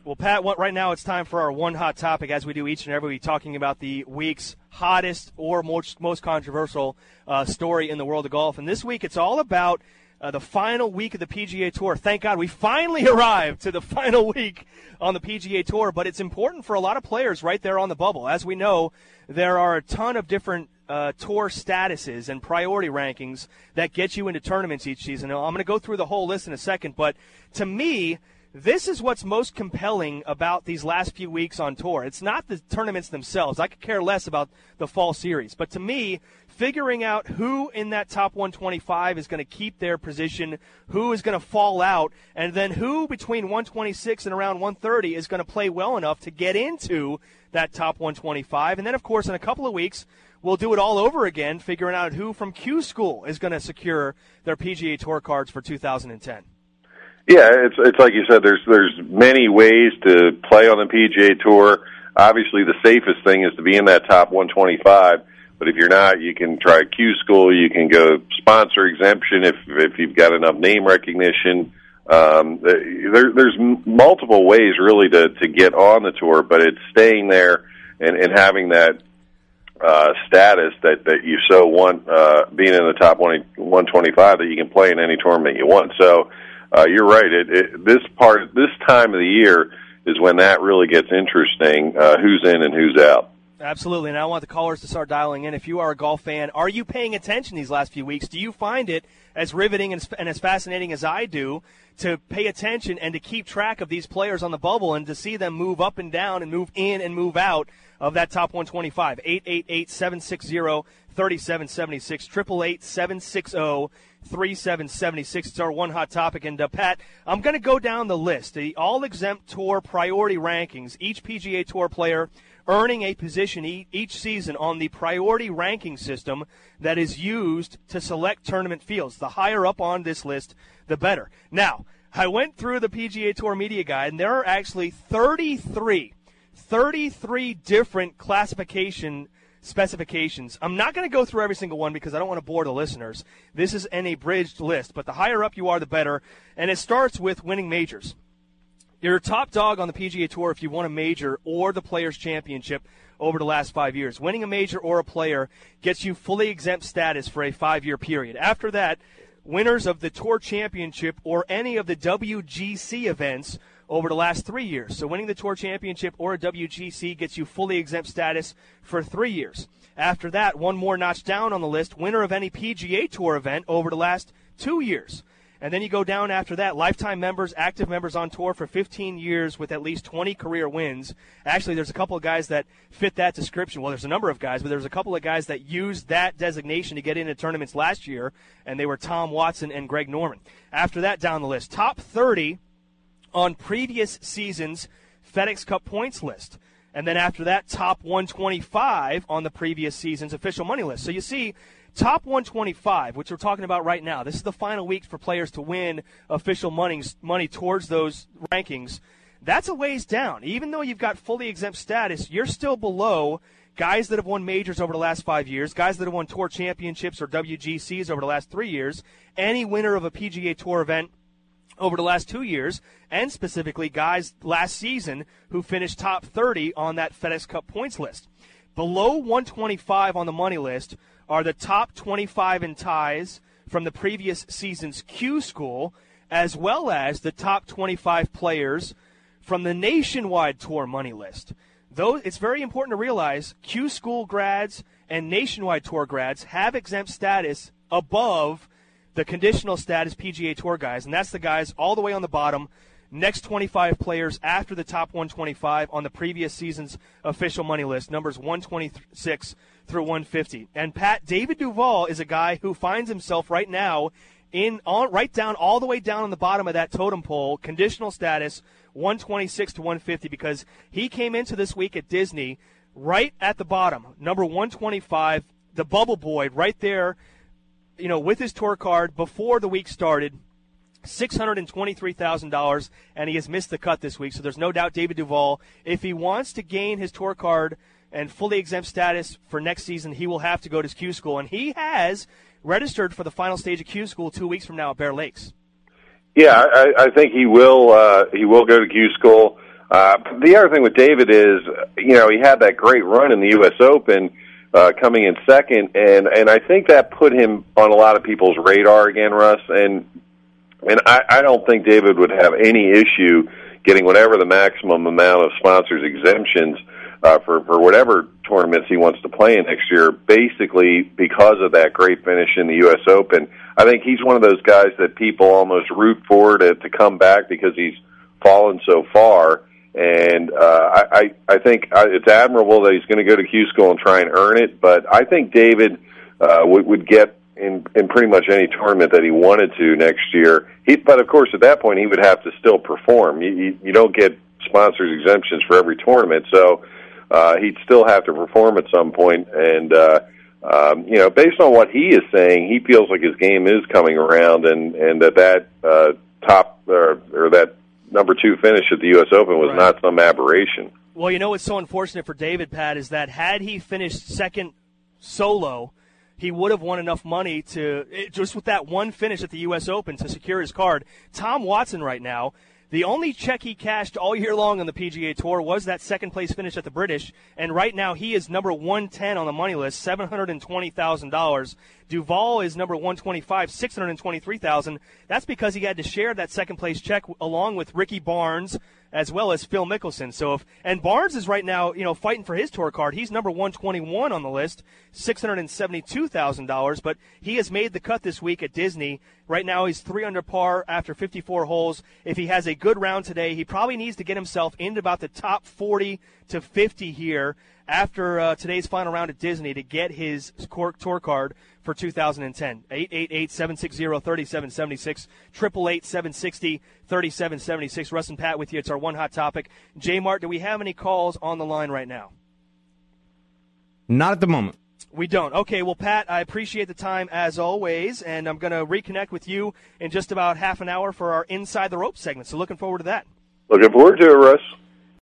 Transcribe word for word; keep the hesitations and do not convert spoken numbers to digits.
Well, Pat, what, right now it's time for our one hot topic, as we do each and every week, talking about the week's hottest or most, most controversial uh, story in the world of golf. And this week it's all about uh, the final week of the P G A Tour. Thank God we finally arrived to the final week on the P G A Tour, but it's important for a lot of players right there on the bubble. As we know, there are a ton of different uh, tour statuses and priority rankings that get you into tournaments each season. Now, I'm going to go through the whole list in a second, but to me, this is what's most compelling about these last few weeks on tour. It's not the tournaments themselves. I could care less about the fall series. But to me, figuring out who in that top one twenty-five is going to keep their position, who is going to fall out, and then who between one twenty-six and around one thirty is going to play well enough to get into that top one twenty-five. And then, of course, in a couple of weeks, we'll do it all over again, figuring out who from Q School is going to secure their P G A Tour cards for two thousand ten. Yeah, it's it's like you said. There's there's many ways to play on the P G A Tour. Obviously, the safest thing is to be in that top one twenty-five. But if you're not, you can try Q School. You can go sponsor exemption if if you've got enough name recognition. Um, there, there's multiple ways really to to get on the tour, but it's staying there and, and having that uh, status that that you so want, uh, being in the top one twenty-five, that you can play in any tournament you want. So. Uh, you're right. It, it, this part, this time of the year is when that really gets interesting, uh, who's in and who's out. Absolutely, and I want the callers to start dialing in. If you are a golf fan, are you paying attention these last few weeks? Do you find it as riveting and, and as fascinating as I do to pay attention and to keep track of these players on the bubble and to see them move up and down and move in and move out of that top one twenty-five? eight eight eight, seven six zero, three seven seven six, eight eight eight, seven six zero, three seven seven six. It's our one hot topic. And, uh, Pat, I'm going to go down the list. The all-exempt tour priority rankings, each P G A Tour player earning a position e- each season on the priority ranking system that is used to select tournament fields. The higher up on this list, the better. Now, I went through the P G A Tour media guide, and there are actually thirty-three, thirty-three different classification specifications. I'm not going to go through every single one because I don't want to bore the listeners. This is an abridged list, but the higher up you are, the better. And it starts with winning majors. You're a top dog on the P G A Tour if you won a major or the Players' Championship over the last five years. Winning a major or a player gets you fully exempt status for a five-year period. After that, winners of the Tour Championship or any of the W G C events over the last three years. So winning the Tour Championship or a W G C gets you fully exempt status for three years. After that, one more notch down on the list, winner of any P G A Tour event over the last two years. And then you go down after that, lifetime members, active members on tour for fifteen years with at least twenty career wins. Actually, there's a couple of guys that fit that description. Well, there's a number of guys, but there's a couple of guys that used that designation to get into tournaments last year, and they were Tom Watson and Greg Norman. After that, down the list, top thirty on previous season's FedEx Cup points list. And then after that, top one twenty-five on the previous season's official money list. So you see, top one twenty-five, which we're talking about right now, this is the final week for players to win official money, money towards those rankings. That's a ways down. Even though you've got fully exempt status, you're still below guys that have won majors over the last five years, guys that have won Tour Championships or W G Cs over the last three years, any winner of a P G A Tour event over the last two years, and specifically guys last season who finished top thirty on that FedEx Cup points list. Below one twenty-five on the money list are the top twenty-five in ties from the previous season's Q School, as well as the top twenty-five players from the Nationwide Tour money list. Though it's very important to realize Q School grads and Nationwide Tour grads have exempt status above the conditional status P G A Tour guys, and that's the guys all the way on the bottom, next twenty-five players after the top one twenty-five on the previous season's official money list, numbers one twenty-six through one fifty. And Pat, David Duval is a guy who finds himself right now in on, right down, all the way down on the bottom of that totem pole, conditional status one twenty-six to one fifty, because he came into this week at Disney right at the bottom, number one twenty-five, the bubble boy right there, you know, with his tour card before the week started, six hundred twenty-three thousand dollars, and he has missed the cut this week. So there's no doubt David Duval, if he wants to gain his tour card and fully exempt status for next season, he will have to go to Q School. And he has registered for the final stage of Q School two weeks from now at Bear Lakes. Yeah, I, I think he will. Uh, he will go to Q School. Uh, the other thing with David is, you know, he had that great run in the U S Open, uh, coming in second, and, and I think that put him on a lot of people's radar again, Russ, and and I, I don't think David would have any issue getting whatever the maximum amount of sponsors exemptions uh, for, for whatever tournaments he wants to play in next year, basically because of that great finish in the U S Open. I think he's one of those guys that people almost root for to, to come back because he's fallen so far. And uh, I, I think it's admirable that he's going to go to Q School and try and earn it. But I think David uh, would, would get in, in pretty much any tournament that he wanted to next year. He, but, of course, at that point, he would have to still perform. You, you, you don't get sponsors exemptions for every tournament. So uh, he'd still have to perform at some point. And, uh, um, you know, based on what he is saying, he feels like his game is coming around and, and that that uh, top or, or that number two finish at the U S Open was right. Not some aberration. Well, you know what's so unfortunate for David, Pat, is that had he finished second solo, he would have won enough money to, just with that one finish at the U S Open, to secure his card. Tom Watson right now, the only check he cashed all year long on the P G A Tour was that second-place finish at the British, and right now he is number one ten on the money list, seven hundred twenty thousand dollars. Duval is number one twenty-five, six hundred twenty-three thousand dollars. That's because he had to share that second-place check along with Ricky Barnes as well as Phil Mickelson. So if and Barnes is right now, you know, fighting for his tour card. He's number one twenty-one on the list, six hundred seventy-two thousand dollars, but he has made the cut this week at Disney. Right now he's three under par after fifty-four holes. If he has a good round today, he probably needs to get himself into about the top forty to fifty here after uh, today's final round at Disney to get his tour card for two thousand ten. eight eight eight, seven six zero, three seven seven six, eight eight eight, seven six zero, three seven seven six. Russ and Pat with you. It's our one hot topic. J-Mart, do we have any calls on the line right now? Not at the moment. We don't. Okay, well, Pat, I appreciate the time as always, and I'm going to reconnect with you in just about half an hour for our Inside the Ropes segment, so looking forward to that. Looking forward to it, Russ.